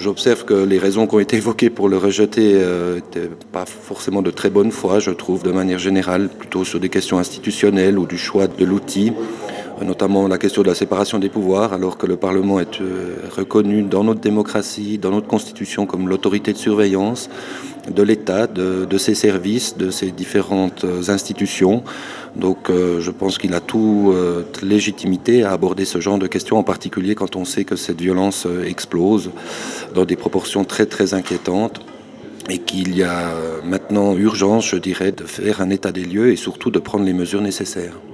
J'observe que les raisons qui ont été évoquées pour le rejeter n'étaient pas forcément de très bonne foi, je trouve, de manière générale, plutôt sur des questions institutionnelles ou du choix de l'outil, notamment la question de la séparation des pouvoirs, alors que le Parlement est reconnu dans notre démocratie, dans notre Constitution, comme l'autorité de surveillance de l'État, de ses services, de ses différentes institutions. Donc je pense qu'il a toute légitimité à aborder ce genre de questions, en particulier quand on sait que cette violence explose dans des proportions très très inquiétantes et qu'il y a maintenant urgence, je dirais, de faire un état des lieux et surtout de prendre les mesures nécessaires.